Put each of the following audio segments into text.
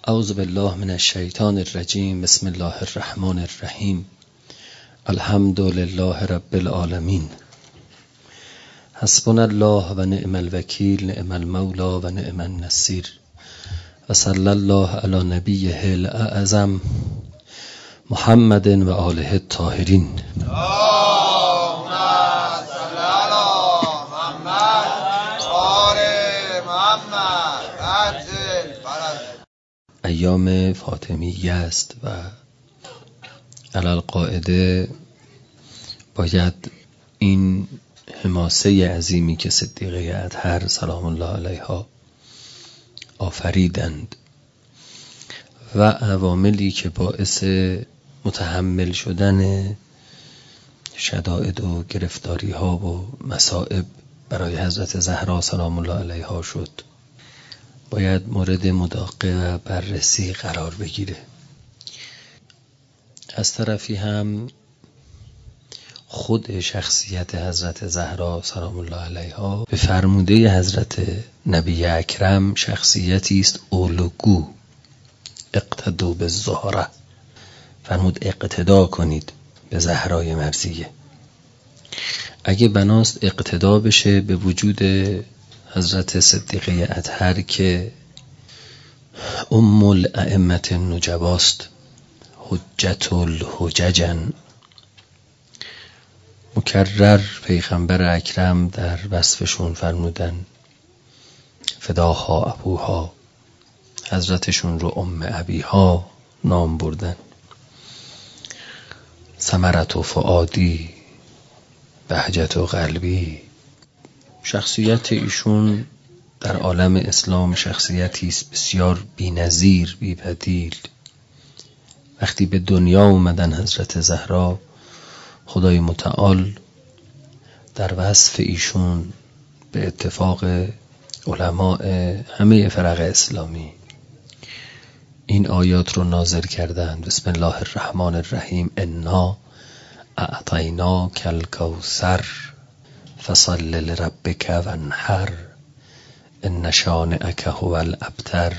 اعوذ بالله من الشیطان الرجیم. بسم الله الرحمن الرحیم. الحمد لله رب العالمین. حسبنا الله و نعم الوکیل، نعم المولی و نعم النصیر. و صلی الله علی نبیه الاعظم محمد و آله الطاهرین. ایام فاطمیه است و علی القاعده باید این حماسه عظیمی که صدیقه اطهر سلام الله علیها آفریدند و عواملی که باعث متحمل شدن شدائد و گرفتاری ها و مصائب برای حضرت زهرا سلام الله علیها شد باید مورد مداقه و بررسی قرار بگیره. از طرفی هم خود شخصیت حضرت زهرا سلام الله علیها به فرموده حضرت نبی اکرم شخصیتی است الگو. اقتدوا بالزهره، فرمود اقتدا کنید به زهرای مرضیه. اگه بناست اقتدا بشه به وجود حضرت صدیقه اطهر که ام الائمه النجباست، حجت الحججن، مکرر پیغمبر اکرم در وصفشون فرمودن فداها ابوها، حضرتشون رو ام ابیها نام بردن. ثمرت و فؤادی، بهجت و قلبی. شخصیت ایشون در عالم اسلام شخصیتی است بسیار بی‌نظیر، بی‌بدیل. وقتی به دنیا اومدن حضرت زهرا، خدای متعال در وصف ایشون به اتفاق علماء همه فرق اسلامی این آیات رو نازل کردند. بسم الله الرحمن الرحیم. انا اعطیناک الکوثر فصل لربک وانحر ان شانئک هو الابتر.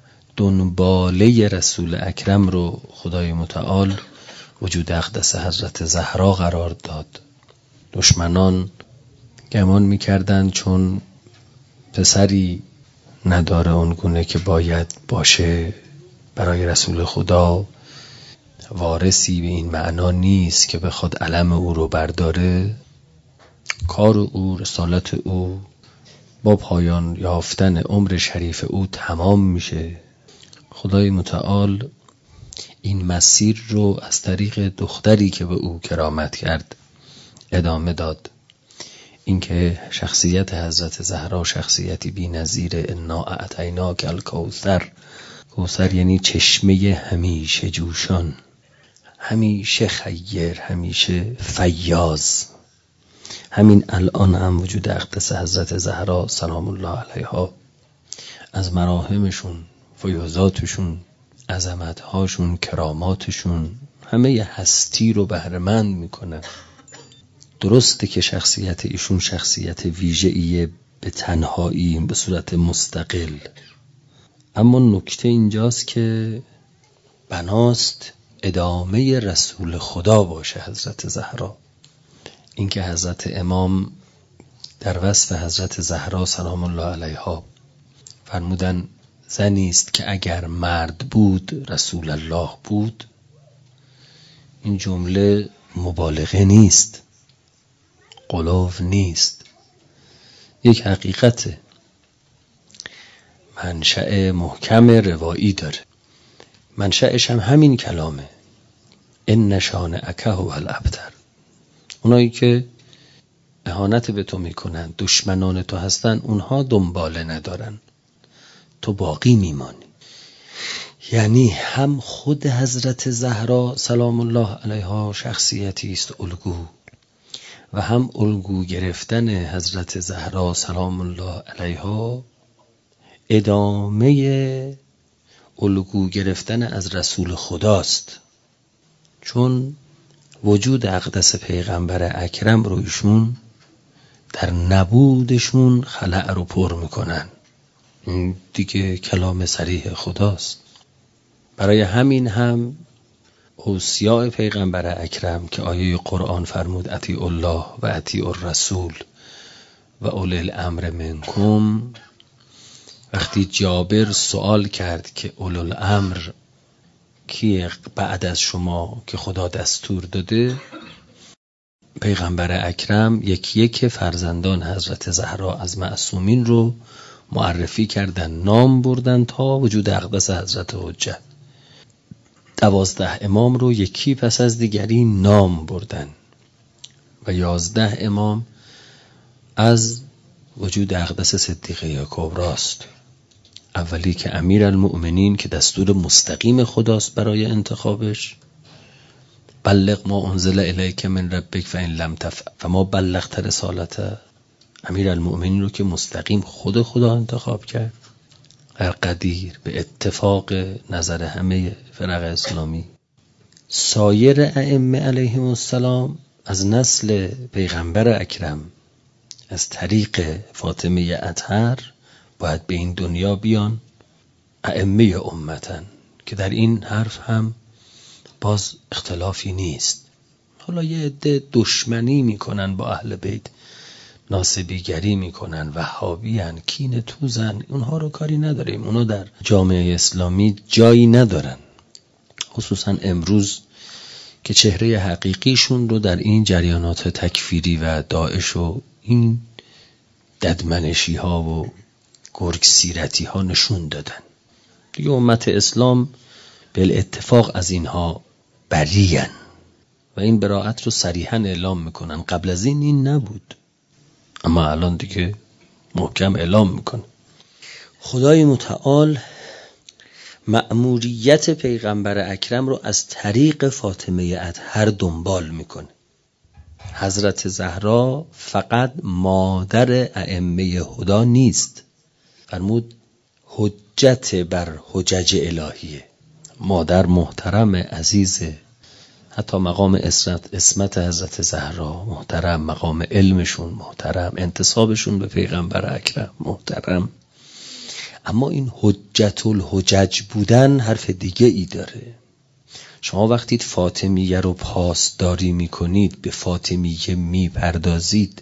دنباله رسول اکرم رو خدای متعال وجود اقدس حضرت زهرا قرار داد. دشمنان گمان میکردند چون پسری نداره اونگونه که باید باشه برای رسول خدا، وارثی به این معنا نیست که بخواد علم او رو برداره. کار او، رسالت او با پایان یافتن عمر شریف او تمام میشه. خدای متعال این مسیر رو از طریق دختری که به او کرامت کرد ادامه داد. اینکه شخصیت حضرت زهرا شخصیتی بی‌نظیر. انا اعطیناک الکوثر. کوثر یعنی چشمه همیشه جوشان، همیشه خیر، همیشه فیاض. همین الان هم وجود اقدس حضرت زهرا سلام الله علیها از مراهمشون، فیاضاتشون، عظمتهاشون، کراماتشون همه هستی رو بهره‌مند میکنن. درسته که شخصیت ایشون شخصیت ویژه‌ایه به تنهایی به صورت مستقل، اما نکته اینجاست که بناست ادامه رسول خدا باشه حضرت زهرا. اینکه حضرت امام در وصف حضرت زهرا سلام الله علیها فرمودن زنی است که اگر مرد بود رسول الله بود. این جمله مبالغه نیست، غلو نیست، یک حقیقته. منشأ محکم روایی داره، منشأش هم همین کلامه. ان شانئک هو الابتر. اونایی که اهانت به تو میکنن، دشمنان تو هستن، اونها دنباله ندارن، تو باقی میمانی. یعنی هم خود حضرت زهرا سلام الله علیها شخصیتی است الگو، و هم الگو گرفتن حضرت زهرا سلام الله علیها ادامه الگو گرفتن از رسول خداست. چون وجود اقدس پیغمبر اکرم رو ایشون در نبودشون خلأ رو پر میکنن. این دیگه کلام صریح خداست. برای همین هم اوصیاء پیغمبر اکرم که آیه قرآن فرمود اطیعوا الله و اطیعوا الرسول و اولی الامر منکم، وقتی جابر سوال کرد که اولی الامر کیه بعد از شما که خدا دستور داده، پیغمبر اکرم یک فرزندان حضرت زهرا از معصومین رو معرفی کردن، نام بردن تا وجود اقدس حضرت حجت. 12 امام رو یکی پس از دیگری نام بردن و 11 امام از وجود اقدس صدیقه کبراست. اولی که امیرالمؤمنین که دستور مستقیم خداست برای انتخابش، بلغ ما انزل الیک من ربک فإن لم تفعل فما بلغت رسالته. امیرالمؤمنین رو که مستقیم خود خدا انتخاب کرد در قدیر به اتفاق نظر همه فرق اسلامی. سایر ائمه علیهم السلام از نسل پیغمبر اکرم از طریق فاطمه اطهر باید به این دنیا بیان ائمه امتن، که در این حرف هم باز اختلافی نیست. حالا یه عده دشمنی میکنن با اهل بیت، ناسبیگری میکنن، وهابیان، کینه توزن، اونها رو کاری نداریم، اونها در جامعه اسلامی جایی ندارن، خصوصا امروز که چهره حقیقیشون رو در این جریانات تکفیری و داعش و این ددمنشی ها و گرگ سیرتی ها نشون دادن. دیگه امت اسلام به اتفاق از اینها برین و این براءت رو صریحا اعلام میکنن. قبل از این نبود، اما الان دیگه محکم اعلام میکنه. خدای متعال مأموریت پیغمبر اکرم رو از طریق فاطمه اطهر دنبال میکنه. حضرت زهرا فقط مادر ائمه هدا نیست، فرمود حجت بر حجج الهیه، مادر محترم عزیزه، حتی مقام اسمت حضرت زهرا محترم، مقام علمشون محترم، انتسابشون به پیغمبر اکرم محترم. اما این حجت الحجج بودن حرف دیگه ای داره. شما وقتی فاطمیه رو پاسداری میکنید، به فاطمیه میپردازید،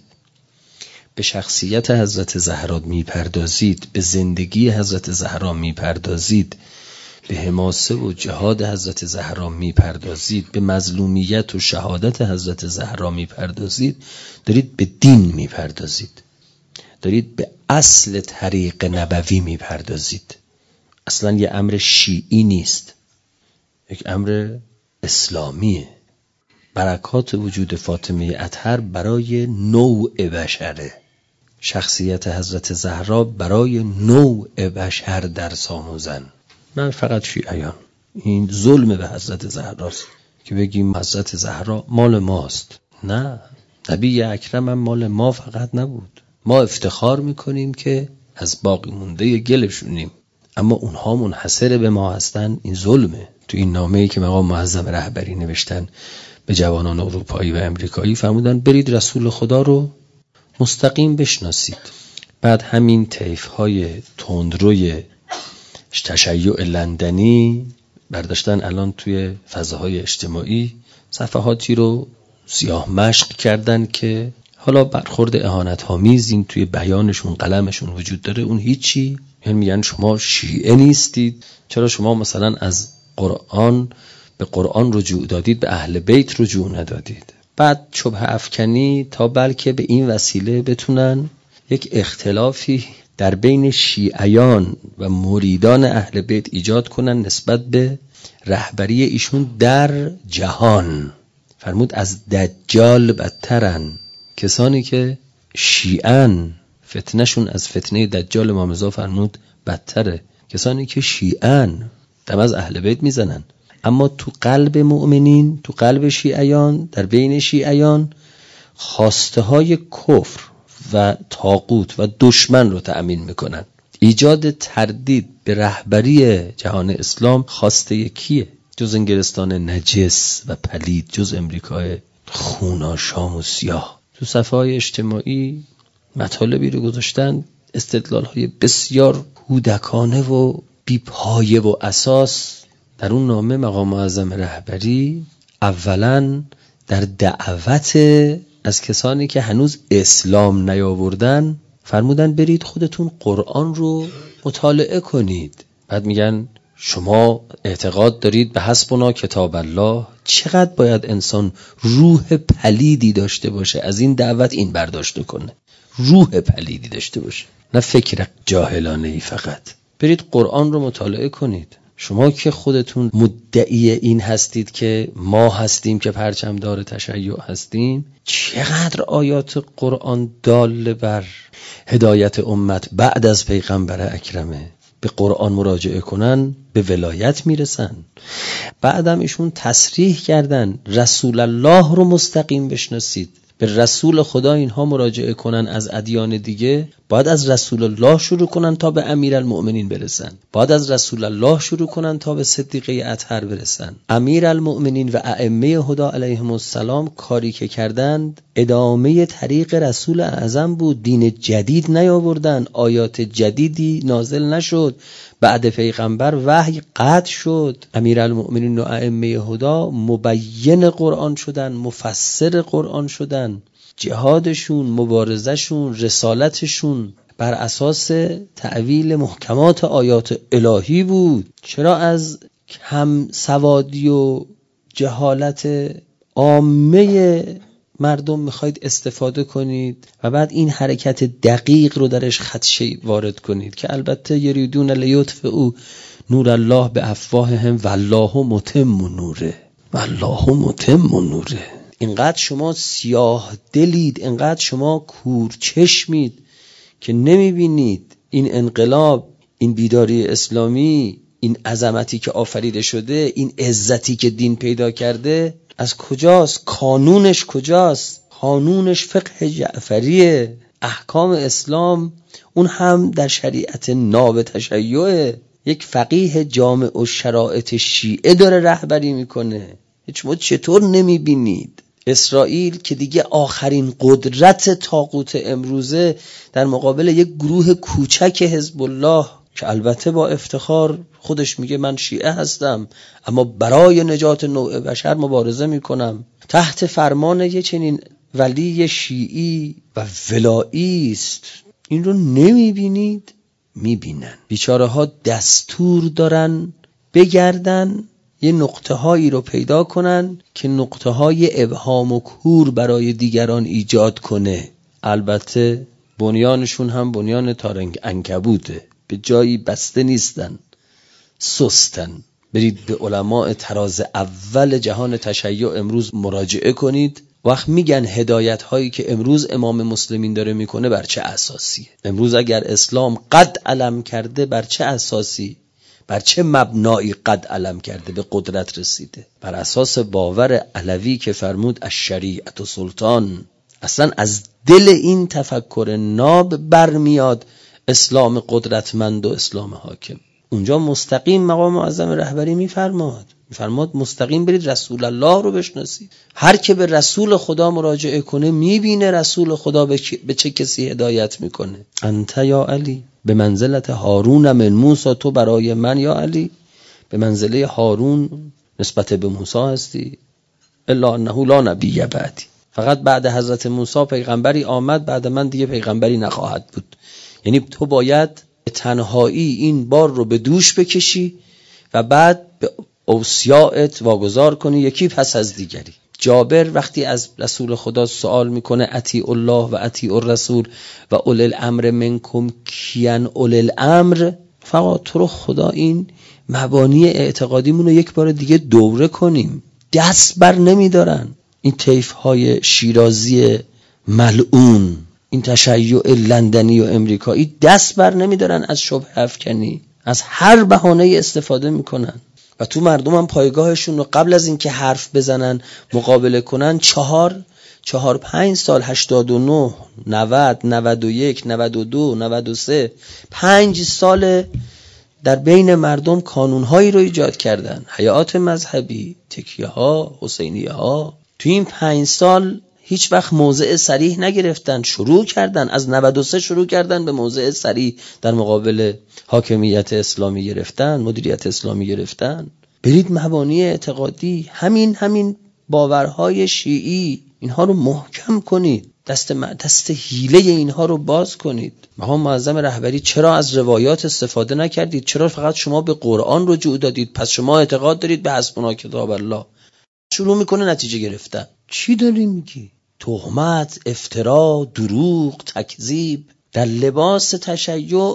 به شخصیت حضرت زهرا میپردازید، به زندگی حضرت زهرا میپردازید، به حماسه و جهاد حضرت زهرا میپردازید، به مظلومیت و شهادت حضرت زهرا میپردازید، دارید به دین میپردازید، دارید به اصل طریق نبوی میپردازید. اصلا یه امر شیعی نیست، یک امر اسلامیه. برکات وجود فاطمه اطهر برای نوع بشره، شخصیت حضرت زهرا برای نوع بشر درس آموزن، نه فقط شیعیان. این ظلم به حضرت زهراست که بگیم حضرت زهرا مال ماست. نه، نبی اکرم هم مال ما فقط نبود. ما افتخار میکنیم که از باقی مونده گلشونیم، اما اونها منحصر به ما هستن. این ظلمه. تو این نامه‌ای که مقام معظم رهبری نوشتن به جوانان اروپایی و امریکایی، فرمودن برید رسول خدا رو مستقیم بشناسید. بعد همین طیف‌های تندروی تشیع لندنی برداشتن الان توی فضاهای اجتماعی صفحاتی رو سیاه مشق کردن که حالا برخورد اهانت‌آمیز این توی بیانشون قلمشون وجود داره، اون هیچی. یعنی میگن شما شیعه نیستید، چرا شما مثلا از قرآن به قرآن رجوع دادید، به اهل بیت رجوع ندادید. بعد شبهه افکنی تا بلکه به این وسیله بتونن یک اختلافی در بین شیعیان و مریدان اهل بیت ایجاد کنن نسبت به رهبری ایشون در جهان. فرمود از دجال بدترن کسانی که شیعن، فتنهشون از فتنه دجال امام رضا فرمود بدتره. کسانی که شیعن دم از اهل بیت میزنن، اما تو قلب مؤمنین، تو قلب شیعیان، در بین شیعیان خواسته های کفر و طاغوت و دشمن رو تأمین میکنن. ایجاد تردید به رهبری جهان اسلام خواسته کیه؟ جز انگلستان نجس و پلید، جز امریکای خوناشام و سیاه. تو صفحه های اجتماعی مطالبی رو گذاشتن، استدلال های بسیار کودکانه و بی پایه و اساس در اون نامه مقام معظم رهبری اولا در دعوت از کسانی که هنوز اسلام نیاوردن فرمودن برید خودتون قرآن رو مطالعه کنید. بعد میگن شما اعتقاد دارید به حسبنا کتاب الله. چقدر باید انسان روح پلیدی داشته باشه از این دعوت این برداشت کنه، روح پلیدی داشته باشه، نه فکر جاهلانه ای فقط. برید قرآن رو مطالعه کنید. شما که خودتون مدعی این هستید که ما هستیم که پرچمدار تشیع هستیم، چقدر آیات قرآن دال بر هدایت امت بعد از پیغمبر اکرمه. به قرآن مراجعه کنن به ولایت میرسن. بعدم ایشون تصریح کردن رسول الله رو مستقیم بشناسید. به رسول خدا اینها مراجعه کنن از ادیان دیگه، باید از رسول الله شروع کنن تا به امیرالمؤمنین برسن. باید از رسول الله شروع کنن تا به صدیقه اطهر برسن. امیرالمؤمنین و ائمه هدی علیهم السلام کاری که کردند ادامه طریق رسول اعظم بود. دین جدید نیاوردن، آیات جدیدی نازل نشد. بعد پیغمبر وحی قطع شد. امیرالمؤمنین و ائمه هدی مبین قرآن شدن، مفسر قرآن شدن. جهادشون، مبارزشون، رسالتشون بر اساس تأویل محکمات آیات الهی بود. چرا از کم سوادی و جهالت عامه مردم میخواید استفاده کنید و بعد این حرکت دقیق رو درش خدشه وارد کنید که البته یریدون لیطفئوا نور الله به افواههم والله متم نوره، والله متم نوره. اینقدر شما سیاه دلید، اینقدر شما کورچشمید که نمیبینید این انقلاب، این بیداری اسلامی، این عظمتی که آفریده شده، این عزتی که دین پیدا کرده از کجاست؟ کانونش کجاست؟ کانونش فقه جعفریه. احکام اسلام اون هم در شریعت ناب تشیعه. یک فقیه جامع و شرائط شیعه داره رهبری میکنه. شما چطور نمیبینید؟ اسرائیل که دیگه آخرین قدرت طاغوت امروزه در مقابل یک گروه کوچک حزب الله که البته با افتخار خودش میگه من شیعه هستم اما برای نجات نوع بشر مبارزه میکنم، تحت فرمان یه چنین ولی شیعی و ولایی است. این رو نمیبینید؟ میبینن. بیچاره ها دستور دارن بگردن یه نقطه هایی رو پیدا کنن که نقطه های ابهام و کور برای دیگران ایجاد کنه. البته بنیانشون هم بنیان تارنگ عنکبوته، به جایی بسته نیستن، سستن. برید به علماء تراز اول جهان تشیع امروز مراجعه کنید. وقت میگن هدایت هایی که امروز امام مسلمین داره میکنه بر چه اساسیه؟ امروز اگر اسلام قد علم کرده بر چه اساسی؟ بر چه مبنایی قد علم کرده به قدرت رسیده؟ بر اساس باور علوی که فرمود الشریعة سلطان. اصلا از دل این تفکر ناب برمیاد اسلام قدرتمند و اسلام حاکم. اونجا مستقیم مقام معظم رهبری میفرماد مستقیم برید رسول الله رو بشناسید. هر که به رسول خدا مراجعه کنه میبینه رسول خدا به چه کسی هدایت میکنه. انت یا علی به منزلت هارون من موسی، تو برای من یا علی به منزله هارون نسبت به موسی هستی. الا انه لا نبی بعدی، فقط بعد حضرت موسی پیغمبری آمد، بعد من دیگه پیغمبری نخواهد بود. یعنی تو باید به تنهایی این بار رو به دوش بکشی و بعد به اوصیاءت واگذار کنی یکی پس از دیگری. جابر وقتی از رسول خدا سوال میکنه اطیع الله و اطیع الرسول و اولی الامر منکم کیان اولی الامر، فقط تو رو خدا این مبانی اعتقادیمون رو یک بار دیگه دوره کنیم. دست بر نمیدارن این طیف‌های شیرازی ملعون، این تشیع لندنی و امریکایی دست بر نمیدارن از شبهه افکنی، از هر بهانه استفاده میکنن و تو مردم هم پایگاهشون رو قبل از اینکه حرف بزنن مقابله کنن 4-5 سال 89 90 91 92 93 5 سال در بین مردم کانونهایی رو ایجاد کردن، حیات مذهبی، تکیه ها، حسینیه ها. تو این 5 سال هیچ وقت موضع صریح نگرفتن. شروع کردن از 93 شروع کردن به موضع صریح در مقابل حاکمیت اسلامی گرفتن، مدیریت اسلامی گرفتن. برید مبانی اعتقادی، همین باورهای شیعی، اینها رو محکم کنید، دست حیله اینها رو باز کنید. مقام معظم رهبری چرا از روایات استفاده نکردید؟ چرا فقط شما به قرآن رجوع دادید؟ پس شما اعتقاد دارید به حسبنا کتاب الله. شروع میکنه نتیجه گرفتن. چی داری میگی؟ تهمت، افترا، دروغ، تکذیب، در لباس تشیع،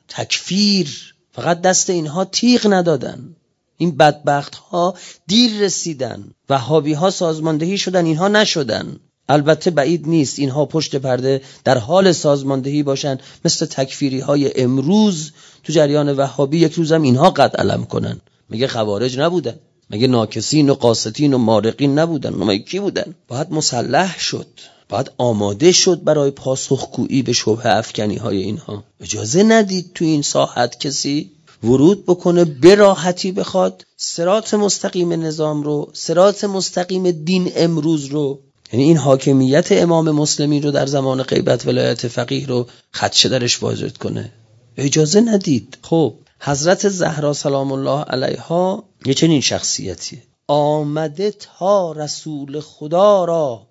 تکفیر. فقط دست اینها تیغ ندادن. این بدبخت ها دیر رسیدن. وهابی ها سازماندهی شدن، اینها نشدن. البته بعید نیست اینها پشت پرده در حال سازماندهی باشن، مثل تکفیری های امروز تو جریان وهابی یک روزم اینها قد علم کنن. مگه خوارج نبودن؟ مگه ناکسین و قاستین و مارقین نبودن؟ مگه کی بودن؟ باید مسلح شد، باید آماده شد برای پاسخگویی به شبهه افکنی های اینها. اجازه ندید تو این ساحت کسی ورود بکنه به راحتی بخواد صراط مستقیم نظام رو، صراط مستقیم دین امروز رو، یعنی این حاکمیت امام مسلمی رو در زمان غیبت ولایت فقیه رو خدشه درش واجد کنه. اجازه ندید. خب حضرت زهرا سلام الله علیها یه چنین شخصیتیه، آمده تا رسول خدا را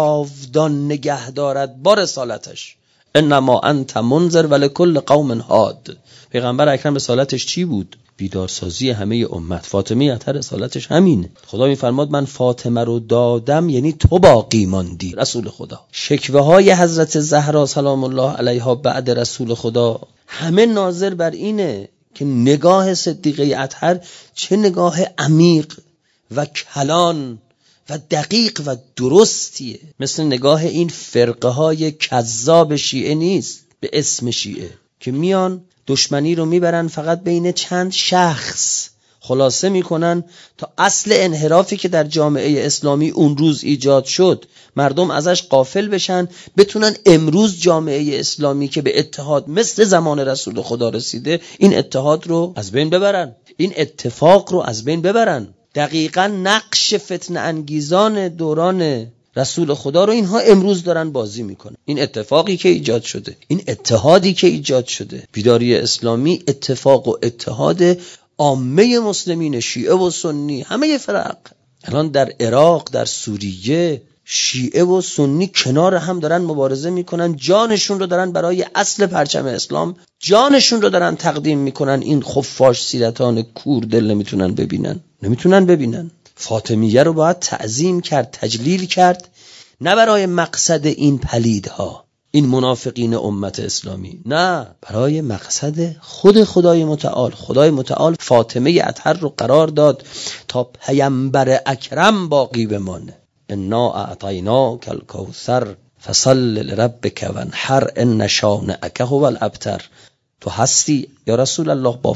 جاودان نگه دارد با رسالتش. انما انت منذر ولکل قوم هاد. پیغمبر اکرم رسالتش چی بود؟ بیدارسازی همه امت. فاطمه اطهر رسالتش همینه. خدا میفرماد من فاطمه رو دادم، یعنی تو باقی ماندی. رسول خدا. شکوه های حضرت زهرا سلام الله علیها بعد رسول خدا همه ناظر بر اینه که نگاه صدیقه اطهر چه نگاه عمیق و کلان و دقیق و درستیه. مثل نگاه این فرقه های کذاب شیعه نیست به اسم شیعه که میان دشمنی رو میبرن فقط بین چند شخص، خلاصه میکنن تا اصل انحرافی که در جامعه اسلامی اون روز ایجاد شد مردم ازش غافل بشن، بتونن امروز جامعه اسلامی که به اتحاد مثل زمان رسول خدا رسیده این اتحاد رو از بین ببرن، این اتفاق رو از بین ببرن. دقیقاً نقش فتنه انگیزان دوران رسول خدا رو اینها امروز دارن بازی میکنن. این اتفاقی که ایجاد شده، این اتحادی که ایجاد شده، بیداری اسلامی اتفاق و اتحاد عامه مسلمین شیعه و سنی، همه فرق. الان در عراق، در سوریه شیعه و سنی کنار هم دارن مبارزه میکنن، جانشون رو دارن برای اصل پرچم اسلام، جانشون رو دارن تقدیم میکنن. این خفاش سیرتان کور دل نمیتونن ببینن. فاطمیه رو باید تعظیم کرد، تجلیل کرد، نه برای مقصد این پلیدها، این منافقین امت اسلامی، نه، برای مقصد خود خدای متعال. خدای متعال فاطمه اطهر رو قرار داد تا پیامبر اکرم باقی بمانه. انا اعطیناک الکوثر فصل لربک وانحر ان شانئک هو الابتر. تو هستی یا رسول الله با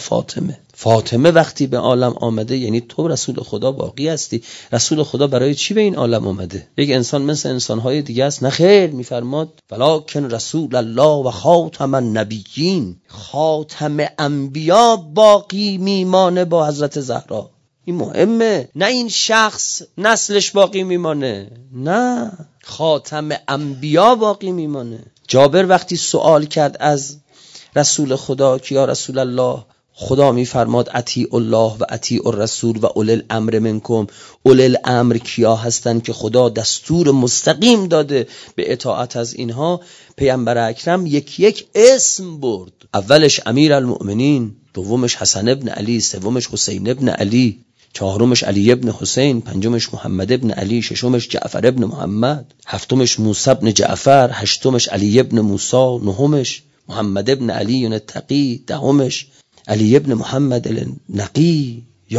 فاطمه وقتی به عالم آمده یعنی تو رسول خدا باقی هستی. رسول خدا برای چی به این عالم آمده؟ یک انسان مثل انسانهای دیگه است؟ نه خیر، میفرماد ولکن رسول الله و خاتم النبیین، خاتم انبیا باقی میمانه با حضرت زهرا. این مهمه، نه این شخص نسلش باقی میمانه، نه، خاتم انبیا باقی میمانه. جابر وقتی سوال کرد از رسول خدا که یا رسول الله، خدا میفرماد اطیعوا الله و اطیعوا الرسول و اولی الامر منکم. اولی الامر کیا هستن که خدا دستور مستقیم داده به اطاعت از اینها؟ پیامبر اکرم یک اسم برد. اولش امیرالمؤمنین، دومش حسن ابن علی، سومش حسین ابن علی، چهارمش علی ابن حسین، پنجمش محمد ابن علی، ششمش جعفر ابن محمد، هفتمش موسی ابن جعفر، هشتمش علی ابن موسی، نهمش محمد ابن علی التقی، دهمش علی ابن محمد النقی،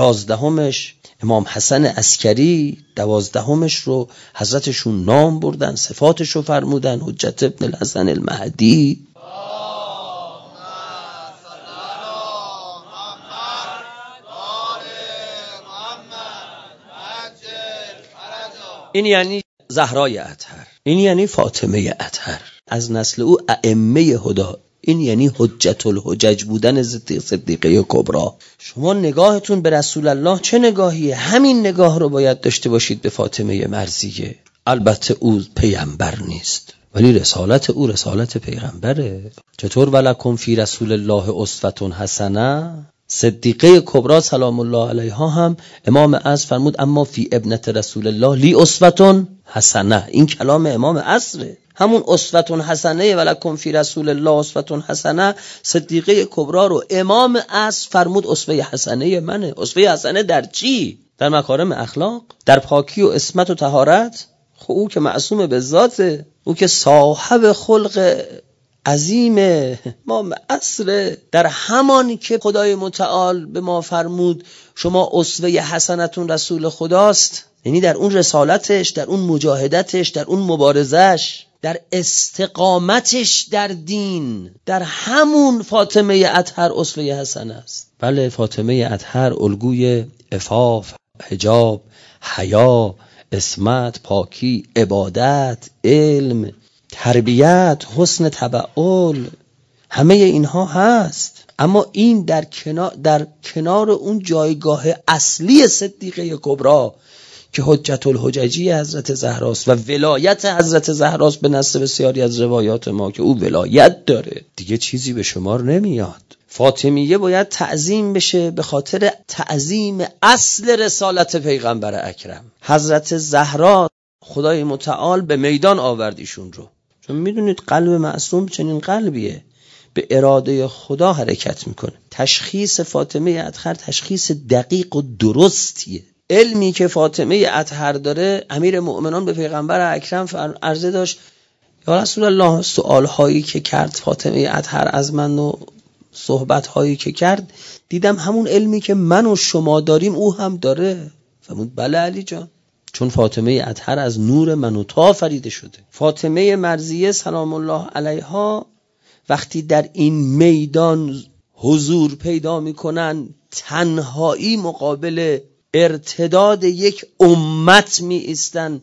11همش امام حسن عسکری، 12همش رو حضرتشون نام بردن، صفاتش رو فرمودن، حجت ابن الحسن المهدی. این یعنی زهرای اطهر، این یعنی فاطمه اطهر، از نسل او ائمه هدی. این یعنی حجت الحجج بودن صدیقه کبرا. شما نگاهتون به رسول الله چه نگاهیه؟ همین نگاه رو باید داشته باشید به فاطمه مرضیه. البته او پیغمبر نیست، ولی رسالت او رسالت پیغمبره. چطور ولکم فی رسول الله اسوة حسنه؟ صدیقه کبری سلام الله علیها هم امام عصر فرمود اما فی ابنت رسول الله لی اسوة حسنه. این کلام امام عصره، همون اسوة حسنه ولکم فی رسول الله اسوة حسنه. صدیقه کبری رو امام عصر فرمود اسوه حسنه منه. اسوه حسنه در چی؟ در مکارم اخلاق، در پاکی و عصمت و طهارت. خب او که معصوم به ذاته، او که صاحب خلق عظیمه، ما عصر در همان که خدای متعال به ما فرمود شما اسوه حسنتون رسول خداست، یعنی در اون رسالتش، در اون مجاهدتش، در اون مبارزش، در استقامتش در دین، در همون فاطمه اطهر اسوه حسنه است. بله، فاطمه اطهر الگوی عفاف، حجاب، حیا، عصمت، پاکی، عبادت، علم، تربیت، حسن تبعل، همه اینها هست. اما این در کنار اون جایگاه اصلی صدیقه کبری که حجت الحججی حضرت زهراست و ولایت حضرت زهراست به نص بسیاری از روایات ما که او ولایت داره، دیگه چیزی به شمار نمیاد. فاطمیه باید تعظیم بشه به خاطر تعظیم اصل رسالت پیغمبر اکرم. حضرت زهرا خدای متعال به میدان آورد ایشون رو، چون میدونید قلب معصوم چنین قلبیه، به اراده خدا حرکت میکنه. تشخیص فاطمه اطهر تشخیص دقیق و درستیه. علمی که فاطمه اطهر داره، امیر مؤمنان به پیغمبر اکرم عرضه داشت یا رسول الله، سوالهایی که کرد فاطمه اطهر از من و صحبتهایی که کرد، دیدم همون علمی که من و شما داریم او هم داره. فرمود بله علی جان، چون فاطمه اطهر از نور من و تو آفریده شده. فاطمه مرضیه سلام الله علیها وقتی در این میدان حضور پیدا میکنن، تنهایی مقابل ارتداد یک امت می ایستن،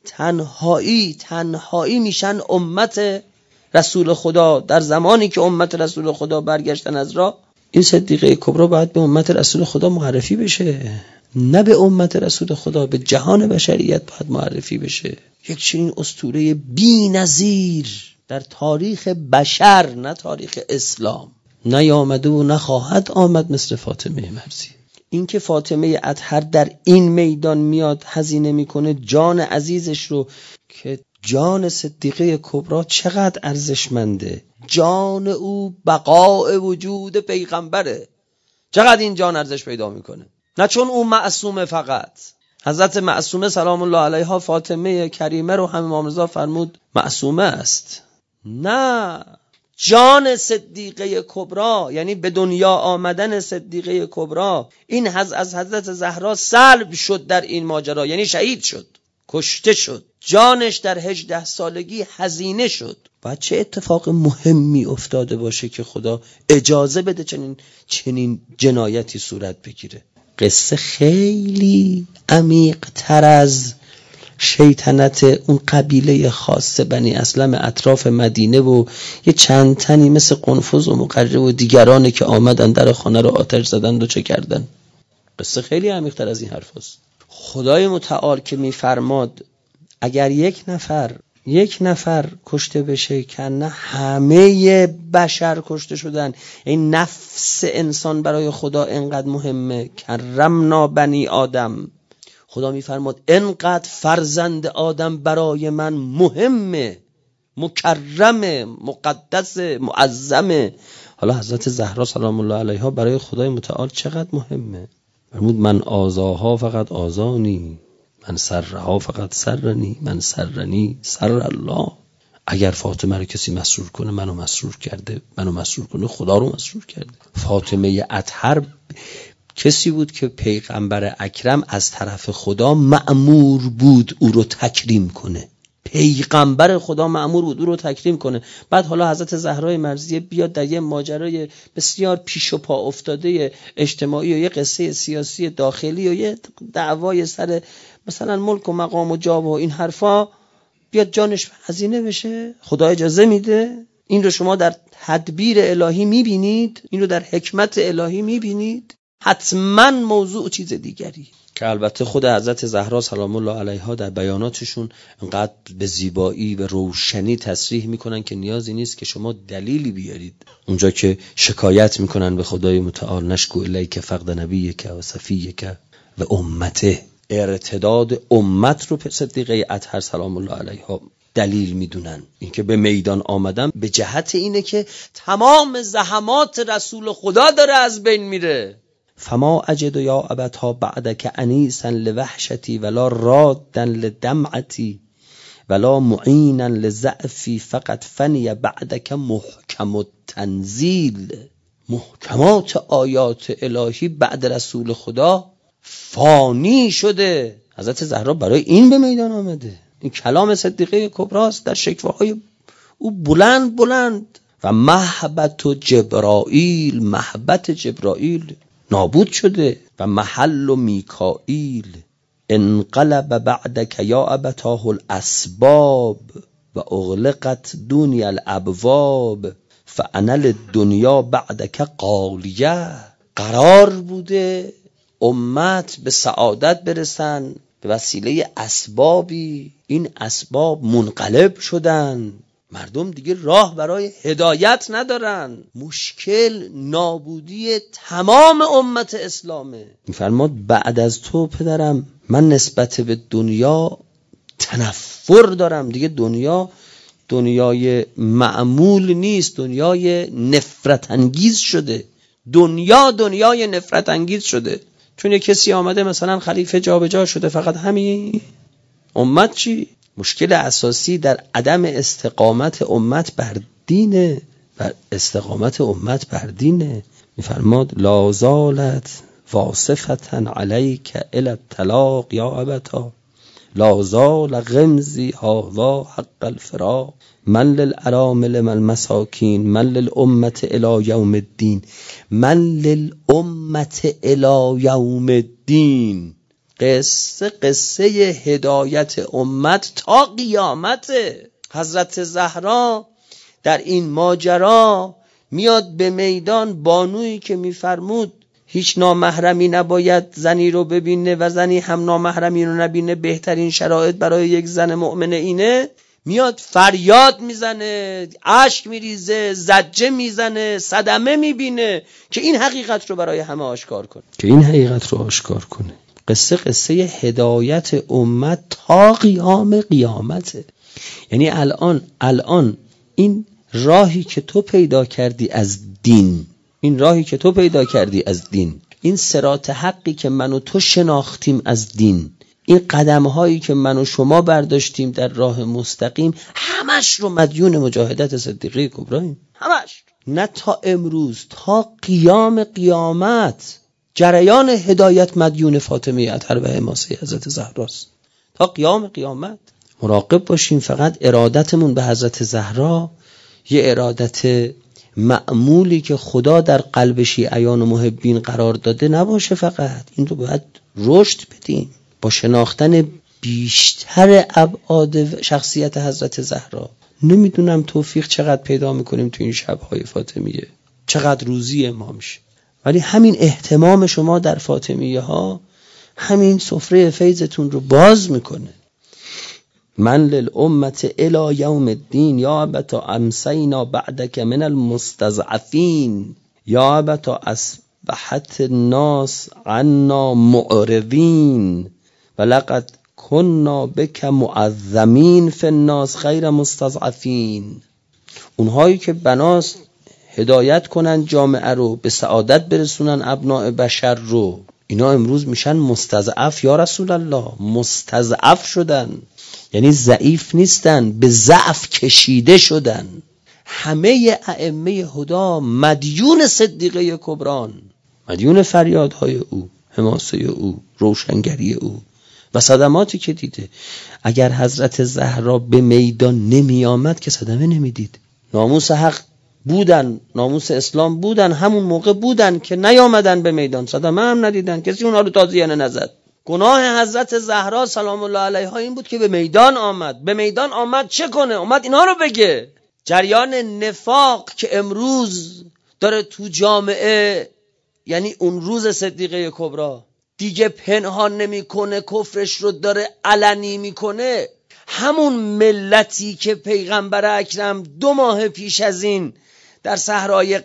تنهایی میشن امت رسول خدا. در زمانی که امت رسول خدا برگشتن از راه، این صدیقه کبری باید به امت رسول خدا معرفی بشه، نه به امت رسول خدا، به جهان بشریت باید معرفی بشه. یک چنین اسطوره بی‌نظیر در تاریخ بشر، نه تاریخ اسلام، نیامده و نخواهد آمد مثل فاطمه مرضیه. این که فاطمه اطهر در این میدان میاد هزینه میکنه جان عزیزش رو، که جان صدیقه کبری چقدر ارزشمنده، جان او بقاء وجود پیغمبره، چقدر این جان ارزش پیدا میکنه. نه چون او معصومه، فقط حضرت معصومه سلام الله علیها فاطمه کریمه رو هم امام رضا فرمود معصومه است، نه، جان صدیقه کبری، یعنی به دنیا آمدن صدیقه کبری، این از حضرت زهرا سلب شد در این ماجرا، یعنی شهید شد، کشته شد، جانش در 18 سالگی هزینه شد. باید چه اتفاق مهمی افتاده باشه که خدا اجازه بده چنین جنایتی صورت بگیره. قصه خیلی عمیق تر از شیطنت اون قبیله خاص بنی اسلم اطراف مدینه و یه چند تنی مثل قنفذ و مقرب و دیگرانی که آمدن در خانه رو آتش زدن و چه کردن. قصه خیلی عمیق تر از این حرف هست. خدای متعال که میفرماد اگر یک نفر کشته بشه که نه همه بشر کشته شدن، این نفس انسان برای خدا انقدر مهمه. کرمنا بنی آدم، خدا میفرماد انقدر فرزند آدم برای من مهمه، مکرمه، مقدسه، معظمه. حالا حضرت زهرا سلام الله علیها برای خدای متعال چقدر مهمه. فرمود من آزاها فقط آزانی، من سرها فقط سرنی، من سرنی سر الله. اگر فاطمه رو کسی مسرور کنه منو مسرور کرده، منو مسرور کنه خدا رو مسرور کرده. فاطمه اطهر کسی بود که پیغمبر اکرم از طرف خدا مأمور بود او رو تکریم کنه، پیغمبر خدا مأمور بود او رو تکریم کنه. بعد حالا حضرت زهرای مرضیه بیاد در یه ماجرای بسیار پیش و پا افتاده اجتماعی و یه قصه سیاسی داخلی و یه دعوای سر مثلا ملک و مقام و جاه و این حرفا، بیاد جانش هزینه بشه. خدا اجازه میده؟ این رو شما در تدبیر الهی میبینید؟ این رو در حکمت الهی میبینید؟ حتما موضوع چیز دیگری. که البته خود حضرت زهرا سلام الله علیها در بیاناتشون انقدر به زیبایی و روشنی تصریح میکنن که نیازی نیست که شما دلیلی بیارید. اونجا که شکایت میکنن به خدای متعال نشکو الیک فقد نبیک و صفیک و امته، ارتداد امت رو صدیقه اطهر سلام الله علیها دلیل میدونن. اینکه به میدان آمدن به جهت اینه که تمام زحمات رسول خدا داره از بین میره. فما اجد یا ابتا بعدک انیسا لوحشتی ولا رادا لدمعتی ولا معینا لضعفی فقط فنی بعدک محکم التنزیل. محکمات آیات الهی بعد رسول خدا فانی شده. حضرت زهرا برای این به میدان آمده. این کلام صدیقه کبراست در شکوه‌های او بلند بلند. و محبت جبرائیل نابود شده. و محل میکائیل انقلب بعدک یا ابتاه الاسباب و اغلقت دونی الابواب فانا للدنیا بعدک قالیه. قرار بوده امت به سعادت برسن به وسیله اسبابی، این اسباب منقلب شدن، مردم دیگه راه برای هدایت ندارن. مشکل نابودی تمام امت اسلامه. میفرماد بعد از تو پدرم من نسبت به دنیا تنفر دارم. دیگه دنیای معمول نیست، دنیای نفرت انگیز شده. دنیای نفرت انگیز شده. چون یک کسی آمده مثلا خلیفه جابجا شده، فقط همین. امت چی؟ مشکل اساسی در عدم استقامت امت بر دینه. میفرماد لا زالت واصفتا علیک الی الطلاق یا ابتا لا زال غمزی هذا حق الفراق من للارامل من المساکین من للامت الی یوم الدین الی یوم الدین. قصه هدایت امت تا قیامت. حضرت زهرا در این ماجرا میاد به میدان. بانویی که میفرمود هیچ نامحرمی نباید زنی رو ببینه و زنی هم نامحرمی رو نبینه، بهترین شرایط برای یک زن مؤمنه اینه، میاد فریاد میزنه، اشک میریزه، زجه میزنه، صدمه میبینه که این حقیقت رو برای همه آشکار کنه. قصه هدایت امت تا قیام قیامته. یعنی الان این راهی که تو پیدا کردی از دین، این صراط حقی که من و تو شناختیم از دین، این قدم‌هایی که من و شما برداشتیم در راه مستقیم، همش رو مدیون مجاهدت صدیقه کبراییم. همش. نه تا امروز، تا قیام قیامت جریان هدایت مدیون فاطمه اطهر و حماسه حضرت زهراست. تا قیام قیامت مراقب باشیم فقط ارادتمون به حضرت زهرا یه ارادت معمولی که خدا در قلب شیعیان و محبین قرار داده نباشه. فقط این رو باید رشد بدیم با شناختن بیشتر ابعاد شخصیت حضرت زهرا. نمیدونم توفیق چقدر پیدا میکنیم تو این شب‌های فاطمیه، چقدر روزی ما میشه، ولی همین اهتمام شما در فاطمیه ها همین سفره فیضتون رو باز میکنه. من للامت الی یوم الدین یا ابتا امسینا بعدک من المستضعفین یا ابتا اصبحت الناس عنا معرضین ولقد کنا بک معظمین فی الناس غیر مستضعفین. اونهایی که بناست هدایت کنن جامعه رو، به سعادت برسونن ابناء بشر رو، اینا امروز میشن مستضعف. یا رسول الله، مستضعف شدن، یعنی ضعیف نیستن، به ضعف کشیده شدن. همه ائمه هدا مدیون صدیقه کبران، مدیون فریادهای او، حماسه او، روشنگری او و صدماتی که دیده. اگر حضرت زهرا به میدان نمی آمد که صدمه نمیدید. ناموس حق بودن، ناموس اسلام بودن، همون موقع بودن که نیامدن به میدان، صدمه هم ندیدن، کسی اونها رو تازیانه نزد. گناه حضرت زهرا سلام الله علیها این بود که به میدان آمد. به میدان آمد چه کنه؟ آمد اینها رو بگه. جریان نفاق که امروز داره تو جامعه یعنی اون روز صدیقه کبری دیگه پنهان نمیکنه، کفرش رو داره علنی میکنه. همون ملتی که پیغمبر اکرم 2 ماه پیش از این در صحرای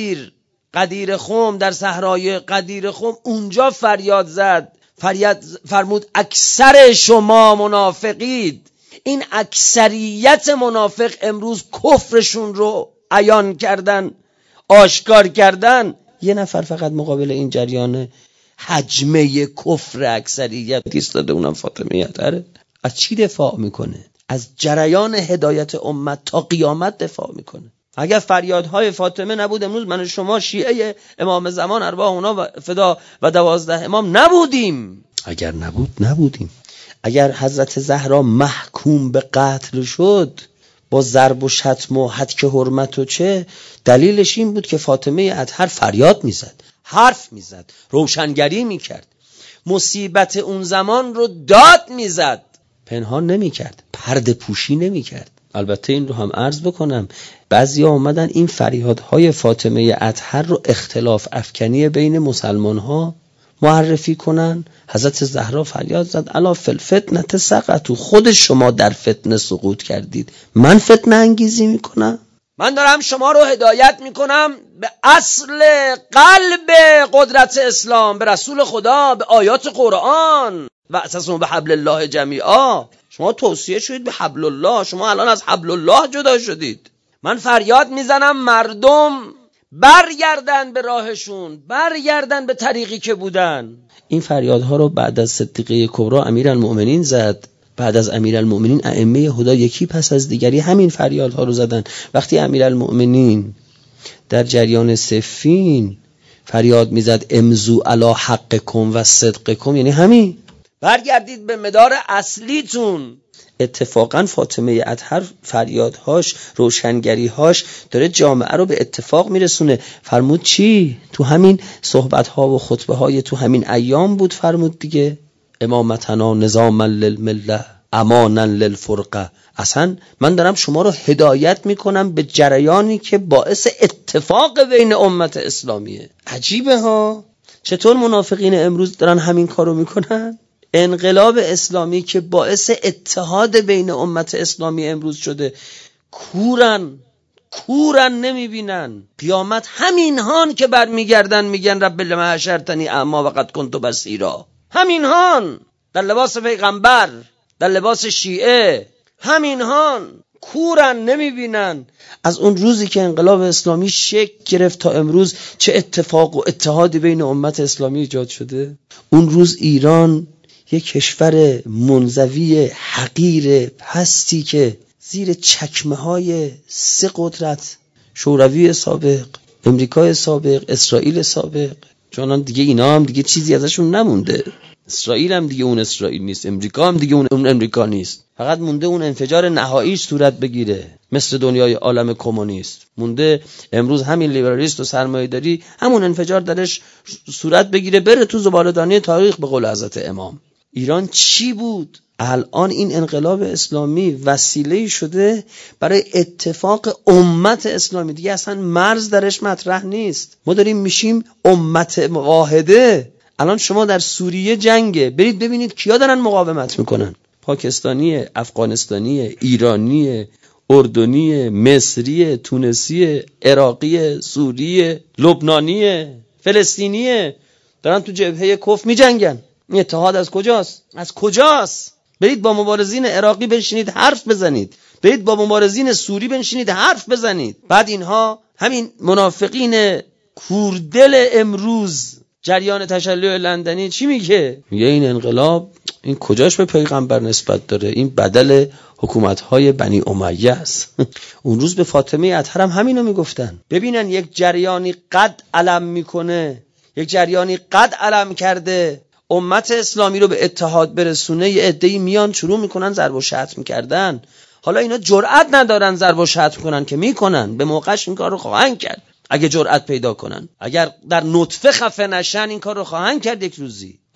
قدیر خم، در صحرای قدیر خم اونجا فریاد زد، فرمود اکثر شما منافقید. این اکثریت منافق امروز کفرشون رو عیان کردن، آشکار کردن. 1 نفر فقط مقابل این جریان حجمه کفر اکثریت ایستاده، اونم فاطمه اطهره. از چی دفاع میکنه؟ از جریان هدایت امت تا قیامت دفاع میکنه. اگر فریادهای فاطمه نبود امروز من شما شیعه امام زمان ارواح اونا و فدا و 12 امام نبودیم. اگر نبودیم. اگر حضرت زهرا محکوم به قتل شد با ضرب و شتم و هتک حرمت و چه، دلیلش این بود که فاطمه اطهر فریاد میزد، حرف میزد، روشنگری میکرد، مصیبت اون زمان رو داد میزد، پنهان نمیکرد، پرده پوشی نمیکرد. البته این رو هم عرض بکنم، بعضیا اومدن این فریادهای فاطمه اطهر رو اختلاف افکنی بین مسلمان ها معرفی کنن. حضرت زهرا فریاد زد الا فی الفتنه سقطوا، خود شما در فتنه سقوط کردید، من فتنه انگیزی میکنم؟ من دارم شما رو هدایت میکنم به اصل قلب قدرت اسلام، به رسول خدا، به آیات قرآن. و اعتصموا بحبل الله جمیعا. شما توصیه شدید به حبل الله، شما الان از حبل الله جدا شدید. من فریاد میزنم مردم برگردن به راهشون، برگردن به طریقی که بودن. این فریادها رو بعد از صدیقه کبری امیرالمؤمنین زد. بعد از امیرالمؤمنین ائمه هدی یکی پس از دیگری همین فریادها رو زدن. وقتی امیرالمؤمنین در جریان صفین فریاد میزد امضوا علی حقکم و صدقکم، یعنی همین برگردید به مدار اصلیتون. اتفاقا فاطمه اطهر فریادهاش، روشنگریهاش داره جامعه رو به اتفاق میرسونه. فرمود چی؟ تو همین صحبتها و خطبه های تو همین ایام بود، فرمود دیگه امامتنا نظاما للمله امانا للفرقه. اصلا من دارم شما رو هدایت میکنم به جریانی که باعث اتفاق بین امت اسلامیه. عجیبه ها، چطور منافقین امروز دارن همین کارو میکنن؟ انقلاب اسلامی که باعث اتحاد بین امت اسلامی امروز شده، کورن نمیبینن قیامت. همین هان که برمیگردن میگن رب لما حشرتنی اعمی و قد کنت بصیرا. همین هان در لباس پیغمبر، در لباس شیعه، همین هان کورن نمیبینن. از اون روزی که انقلاب اسلامی شکل گرفت تا امروز چه اتفاق و اتحادی بین امت اسلامی ایجاد شده. اون روز ایران یک کشور منزوی حقیر پستی که زیر چکمه های 3 قدرت، شوروی سابق، امریکای سابق، اسرائیل سابق، چون دیگه اینا هم دیگه چیزی ازشون نمونده. اسرائیل هم دیگه اون اسرائیل نیست، امریکا هم دیگه اون امریکا نیست. فقط مونده اون انفجار نهاییش صورت بگیره مثل دنیای عالم کمونیست. مونده امروز همین لیبرالیست و سرمایه‌داری همون انفجار درش صورت بگیره، بره تو زباله‌دانی تاریخ به قول حضرت امام. ایران چی بود؟ الان این انقلاب اسلامی وسیله شده برای اتفاق امت اسلامی. دیگه اصلا مرز درش مطرح نیست. ما داریم میشیم امت واحده. الان شما در سوریه جنگه، برید ببینید کیا دارن مقاومت میکنن. پاکستانی، افغانستانی، ایرانی، اردنی، مصری، تونسی، عراقی، سوری، لبنانی، فلسطینی، دارن تو جبهه کفر میجنگن. این اتحاد از کجاست؟ از کجاست؟ برید با مبارزین عراقی بنشینید حرف بزنید، برید با مبارزین سوری بنشینید حرف بزنید. بعد اینها همین منافقین کوردل امروز جریان تشیع لندنی چی میگه؟ میگه این انقلاب این کجاش به پیغمبر نسبت داره؟ این بدل حکومت‌های بنی امیه است. اون روز به فاطمه اطهر هم همینو میگفتن. ببینن یک جریانی قد علم میکنه، یک جریانی قد علم کرده امت اسلامی رو به اتحاد برسونه، یه عده‌ای میان شروع میکنن ضرب و شتم کردن. حالا اینا جرأت ندارن ضرب و شتم کنن که میکنن، به موقعش این کار رو خواهند کرد. اگه جرأت پیدا کنن، اگر در نطفه خفه نشن این کار رو خواهند کرد یک روزی.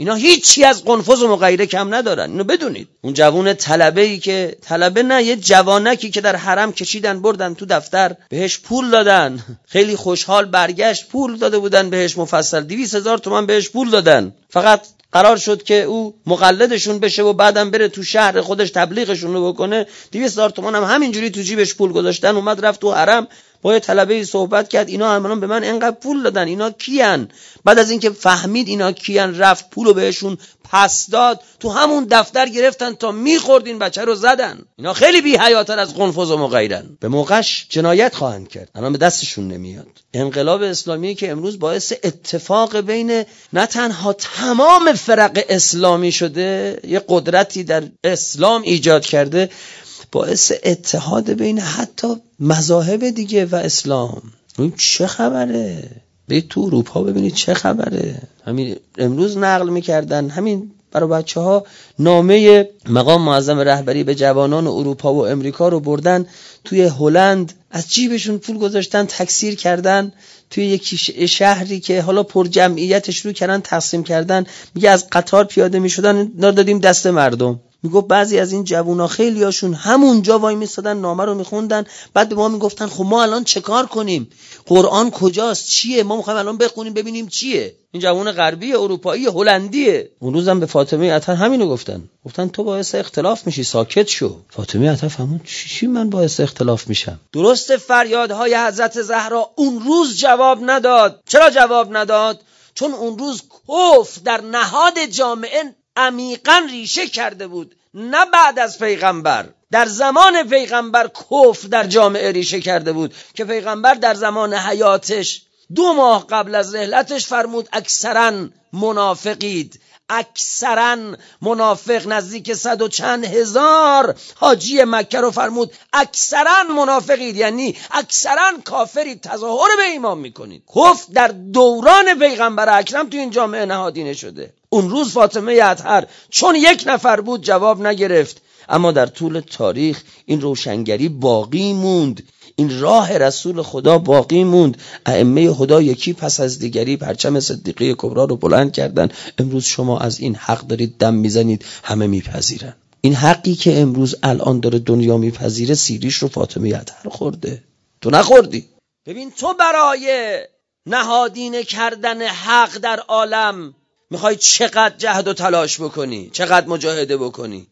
اینا هیچی از قنفذ و مغیره کم ندارن، اینو بدونید. اون جوون طلبه‌ای که یه جوانکی که در حرم کشیدن بردن تو دفتر، بهش پول دادن، خیلی خوشحال برگشت، پول داده بودن بهش مفصل 200,000 تومان بهش پول دادن، فقط قرار شد که او مقلدشون بشه و بعدم بره تو شهر خودش تبلیغشون رو بکنه. 200,000 تومان هم همینجوری تو جیبش پول گذاشتن، اومد رفت تو حرم با یه طلبه‌ای صحبت کرد، اینا الان به من اینقدر پول دادن، اینا کیان؟ بعد از اینکه فهمید اینا کیان، رفت پولو بهشون پس داد، تو همون دفتر گرفتن تا میخورد این بچه رو زدن. اینا خیلی بی‌حیاتر از قنفذ و مغیرن، به موقعش جنایت خواهند کرد، الان به دستشون نمیاد. انقلاب اسلامی که امروز باعث اتفاق بین نه تنها تمام فرق اسلامی شده، یه قدرتی در اسلام ایجاد کرده، باعث اتحاد بین حتی مذاهب دیگه و اسلام. این چه خبره؟ برید تو اروپا ببینید چه خبره. همین امروز نقل میکردن، همین برای بچه ها نامه مقام معظم رهبری به جوانان اروپا و امریکا رو بردن توی هلند، از جیبشون پول گذاشتن، تکثیر کردن توی یک شهری که حالا پر جمعیتش رو کردن، تقسیم کردن. میگه از قطار پیاده میشدن دادیم دست مردم. میگفت بعضی از این جوونا خیلیاشون همونجا وای میستادن نامه رو میخوندن، بعد به ما میگفتن خب ما الان چه کار کنیم؟ قرآن کجاست؟ چیه؟ ما میخوایم الان بخونیم ببینیم چیه. این جوون غربی اروپایی هلندیه. اون روزم به فاطمه اطهر همینو گفتن تو باعث اختلاف میشی، ساکت شو. فاطمه اطهر فهمون چی من باعث اختلاف میشم؟ درست فریادهای حضرت زهرا اون روز جواب نداد. چرا جواب نداد؟ چون اون روز کفر در نهاد جامعه عمیقاً ریشه کرده بود، نه بعد از پیغمبر. در زمان پیغمبر کفر در جامعه ریشه کرده بود که پیغمبر در زمان حیاتش 2 ماه قبل از رحلتش فرمود اکثرا منافقید، اکثرا منافق، نزدیک 100 و چند هزار حاجی مکه رو فرمود اکثرا منافقید، یعنی اکثرا کافرید، تظاهر به ایمان میکنید. کفر در دوران پیغمبر اکرم تو این جامعه نهادینه شده. اون روز فاطمه اطهر چون 1 نفر بود جواب نگرفت، اما در طول تاریخ این روشنگری باقی موند، این راه رسول خدا باقی موند. ائمه خدا یکی پس از دیگری پرچم صدیقه کبرا رو بلند کردن. امروز شما از این حق دارید دم میزنید، همه میپذیرن. این حقی که امروز الان داره دنیا میپذیره، سیریش رو فاطمه اطهر خورده، تو نخوردی. ببین تو برای نهادینه کردن حق در عالم میخوای چقدر جهد و تلاش بکنی، چقدر مجاهده بکنی.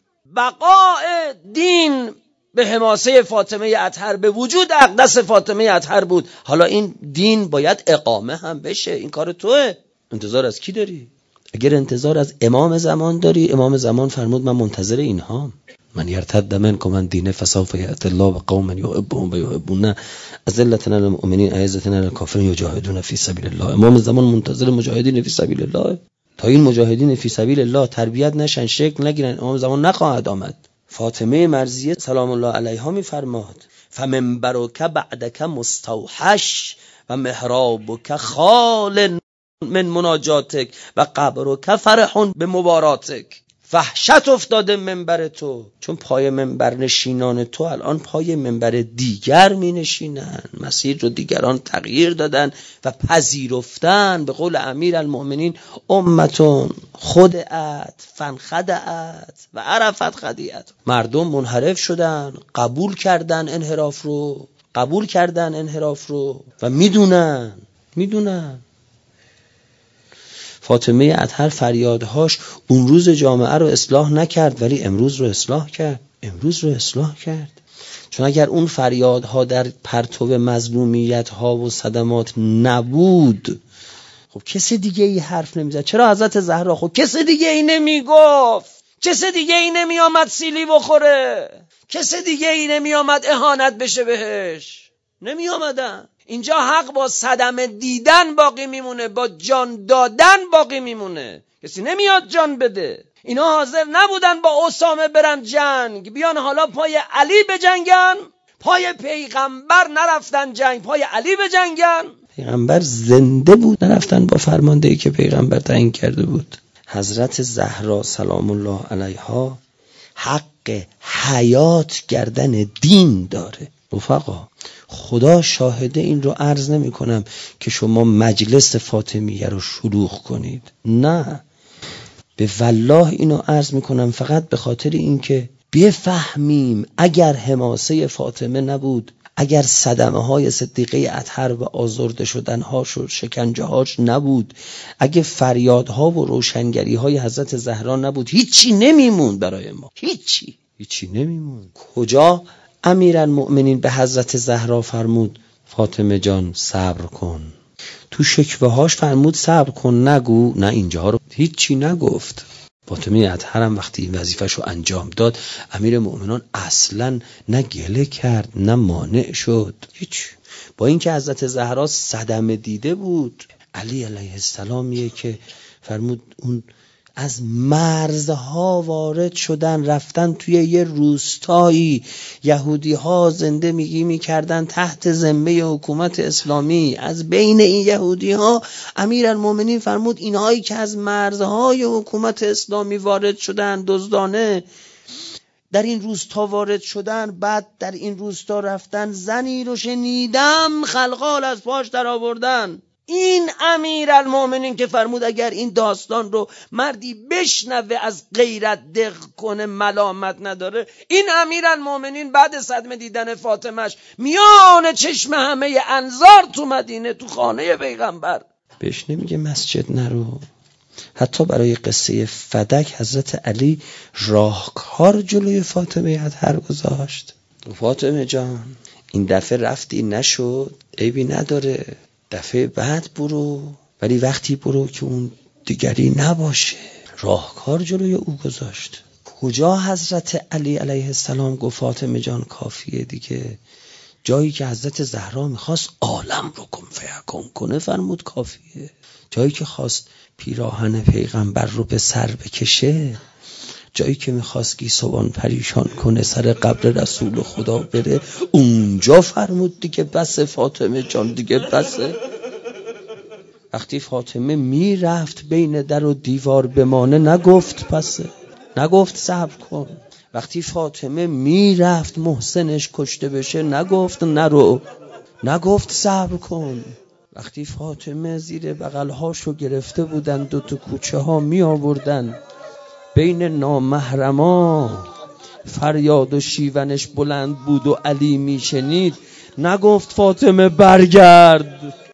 بقاء دین به حماسه فاطمه اطهر، به وجود اقدس فاطمه اطهر بود. حالا این دین باید اقامه هم بشه، این کار توه. انتظار از کی داری؟ اگر انتظار از امام زمان داری، امام زمان فرمود من منتظر اینهام. من یرتد منکم عن دینه فسوف یأتی الله بقوم یحبهم و یحبونه اذلة علی المؤمنین اعزة علی الکافرین یجاهدون فی سبیل الله. امام زمان منتظر مجاهدین فی سبیل الله. تا این مجاهدین فی سبیل الله تربیت نشن، شکل نگیرن، امام زمان نخواهد آمد. فاطمه مرضیه سلام الله علیها میفرماد فمنبرک بعدک مستوحش و محرابک خال من مناجاتک و قبرک فرح به مباراتک. وحشت افتاده منبر تو، چون پای منبر نشینان تو الان پای منبر دیگر می نشینن. مسیر رو دیگران تغییر دادن و پذیرفتن. به قول امیر المؤمنین امتون خدعت فانخدعت و عرفت خدیعت. مردم منحرف شدن، قبول کردن انحراف رو و میدونن. فاطمه اطهر فریادهاش اون روز جامعه رو اصلاح نکرد، ولی امروز رو اصلاح کرد. چون اگر اون فریادها در پرتو مظلومیت ها و صدمات نبود، خب کسی دیگه ای حرف نمیزد. چرا حضرت زهرا؟ خب کسی دیگه ای نمیگفت، کسی دیگه ای نمی آمد سیلی بخوره، کسی دیگه ای نمی آمد اهانت بشه بهش، نمی آمدن. اینجا حق با صدمه دیدن باقی میمونه، با جان دادن باقی میمونه. کسی نمیاد جان بده. اینا حاضر نبودن با اسامه برن جنگ، بیان حالا پای علی بجنگن، پای پیغمبر نرفتن جنگ، پای علی بجنگن. پیغمبر زنده بود، نرفتن با فرماندهی که پیغمبر تعیین کرده بود. حضرت زهرا سلام الله علیها حق حیات کردن دین داره. رفقا خدا شاهده، این رو عرض نمی کنم که شما مجلس فاطمیه رو شلوغ کنید، نه. به والله اینو عرض میکنم فقط به خاطر اینکه بفهمیم اگر حماسه فاطمه نبود، اگر صدمه های صدیقه اطهر و آزرده شدنهاش و شکنجه هاش نبود، اگه فریادها و روشنگری های حضرت زهرا نبود، هیچی نمیموند برای ما، هیچی نمیموند. کجا امیرالمؤمنین به حضرت زهرا فرمود فاطمه جان صبر کن؟ تو شکوه هاش فرمود صبر کن نگو؟ نه، اینجا رو هیچی نگفت. فاطمه اطهر هم وقتی این وظیفه‌شو انجام داد، امیر مومنان اصلاً نه گله کرد نه مانع شد، هیچ. با اینکه حضرت زهرا صدمه دیده بود. علی علیه السلامیه که فرمود اون از مرزها وارد شدن، رفتن توی یه روستایی، یهودی ها زنده میکردن تحت ذمه حکومت اسلامی. از بین این یهودی ها امیرالمومنین فرمود اینهایی که از مرزهای حکومت اسلامی وارد شدن دزدانه، در این روستا وارد شدن، بعد در این روستا رفتن، زنی رو شنیدم خلقال از پاش در آوردن. این امیرالمومنین که فرمود اگر این داستان رو مردی بشنوه از غیرت دق کنه ملامت نداره، این امیرالمومنین بعد صدمه دیدن فاطمهش میان چشم همه انظار تو مدینه تو خانه پیغمبر بهش نمیگه مسجد نرو. حتی برای قصه فدک حضرت علی راهکار جلوی فاطمه اطهر گذاشت. فاطمه جان این دفعه رفتی نشد، عیبی نداره، دفعه بعد برو، ولی وقتی برو که اون دیگری نباشه. راهکار جلوی او گذاشت. کجا حضرت علی علیه السلام گفت فاطمه جان کافیه دیگه؟ جایی که حضرت زهرا میخواست عالم رو کن فیکون کنه فرمود کافیه. جایی که خواست پیراهن پیغمبر رو به سر بکشه، جایی که میخواست گیسوان پریشان کنه سر قبر رسول خدا بره، اونجا فرمود دیگه بسه فاطمه جان دیگه بسه. وقتی فاطمه میرفت بین در و دیوار بمانه نگفت پسه، نگفت صبر کن. وقتی فاطمه میرفت محسنش کشته بشه نگفت نرو، نگفت صبر کن. وقتی فاطمه زیر بغلهاشو گرفته بودن دو تا کوچه ها می آوردن، بین نامحرما فریاد و شیونش بلند بود و علی می شنید، نگفت فاطمه برگرد،